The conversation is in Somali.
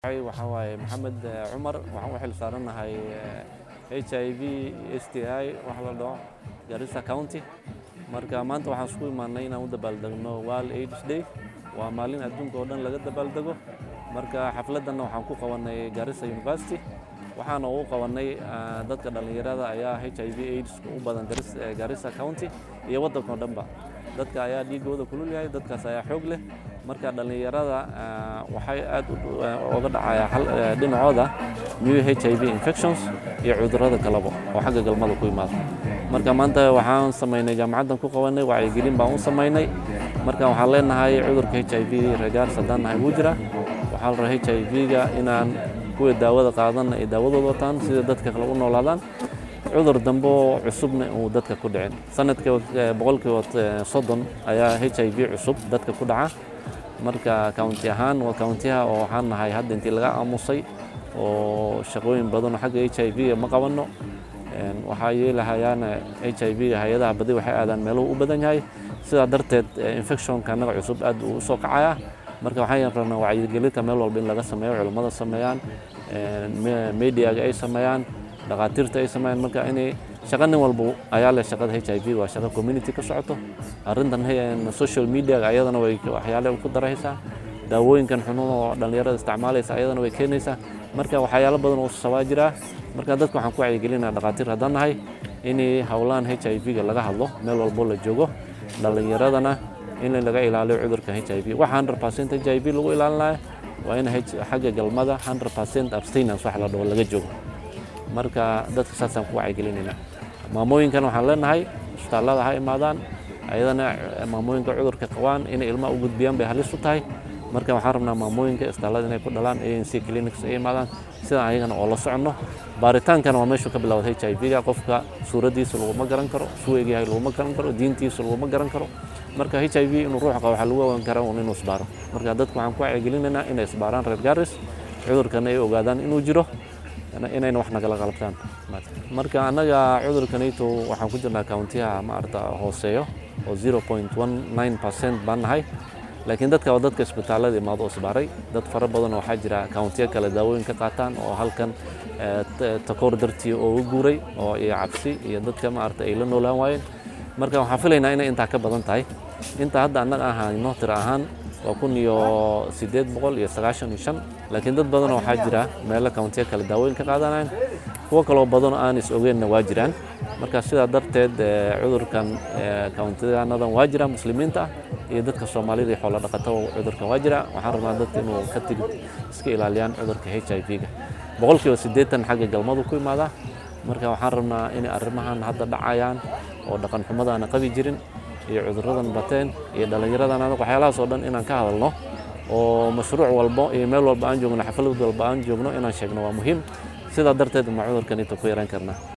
waxa waaye Maxamed Cumar waxaan u xil saaranahay HIV STI wax la dhaho Garissa County marka maanta waxaan isku imaanay inaan u dabaaldegno World AIDS Day waa maalin adduunka oo dhan laga dabaaldego marka xafladan waxaan ku qabanay Garissa University waxaan u qabanay dadka dhalinyarada ayaa HIV AIDS u badan Garissa County iyo waddanka dhanba dadka ayaa dhiigooda kulul yahay dadkaas ayaa xoog leh marka dhalinyarada waxay aad uga dhacaya dhinacooda new HIV infections iyo cudurrada kalaba oo xagga galmada ku yimaada marka maanta waxaan sameynay jaamacadan ku qabanay wacyigelin baan u sameynay marka waxaan leenahay cudurka HIV regaar sadanahay wuu jira waxaa la HIV-ga inaan kuwa daawada qaadan ay daawadooda wataan sida dadka kale u noolaadaan cudur dambo cusubna uu dadka ku dhicin sanadka 30% ayaa HIV cusub dadka ku dhaca marka county ahaan waa county-ha oo waxaan nahay hadda intii laga aamusay oo shaqooyin badan xagga HIV ma qabanno waxa yeelahayaan HIV hay'adaha badi waxay aadaan meelo u badan yahay sida darteed infection-ka naga cusub aad u soo kacaya marka waxaan rabnaa wacyigelinta meel walba in laga sameeyo culimada sameeyaan media-ga ay sameeyaan dhaqaatiirta ay sameeyaan marka inay shaqanin walba ayaa leh shaqada HIV waa shaqo community ka socoto arrintan social media ayadana way waxyaalo ku daraysaa daawooyinkan xunun oo dhalinyarada isticmaalaysa ayadana way keenaysaa marka waxyaalo badan oo sabab jira marka dadku waxaan ku wacyigelinaa dhaqaatiir haddaan nahay inay hawlaan HIV-ga laga hadlo meel walba la joogo dhalinyaradana in laga ilaaliyo cudurka HIV 100% HIV lagu ilaalinayo waa in xagga galmada 100% abstinence wax la dhaho laga joogo marka dadka saasaan ku wacyigelinayna maamooyinkan waxaan leenahay isbitaallada ha imaadaan ayadana maamooyinka cudurka qabaan inay ilmaha u gudbiyaan bay halis u tahay marka waxaan rabnaa maamooyinka isbitaallada inay ku dhalaan ANC clinics ay imaadaan sida ayagana oo la soconno baaritaankana waa meeshu ka bilowday HIV-ga qofka suuradiisa laguma garan karo suugiyahay laguma garan karo diintiisa laguma garan karo marka HIV inuu ruux qabo waxa lagu ogaan karaa inuu isbaaro marka dadku waxaan ku wacyigelinaynaa inay isbaaraan reer Garissa cudurkan ay ogaadaan inuu jiro inayna wax nagala qalabtaan marka anaga cudurkanayto waxaan ku jirnaa county-ha maarta hooseeyo oo 0.19% baan nahay laakiin dadka isbitaallada imaado isbaaray dad fara badan waxaa jira county kale daawooyin ka qaataan oo halkan takoor dartii oo u guuray oo iyo cabsi iyo dadka maarta ay la noolaan waayeen marka waxaan filaynaa inay inta ka badan tahay inta hadda anaga ahayno tir ahaan waa 1895 laakiin dad badan waxaa jira meelo county kale daawooyin ka qaadanayaan kuwa kale oo badan aan is ogeynna waa jiraan marka sidaa darteed cudurkan county-yanadan waa jira muslimiinta iyo dadka Soomaalida xoolo dhaqato cudurkan waa jira waxaan rabnaa dadka inuu ka tigid iska ilaaliyaan cudurka HIV-ga 80% xagga galmadu ku imaada marka waxaan rabnaa in arrimahan hadda dhacayaan oo dhaqan xumadana qabi jirin iyo cudurradan bateen iyo dhalinyaradan waxyaalahaas oo dhan inaan ka hadalno oo mashruuc walba iyo meel walba aan joogno xaflad walba aan joogno inaan sheegno waa muhiim sida darteed ma cudurkan inta ku yaraan karnaa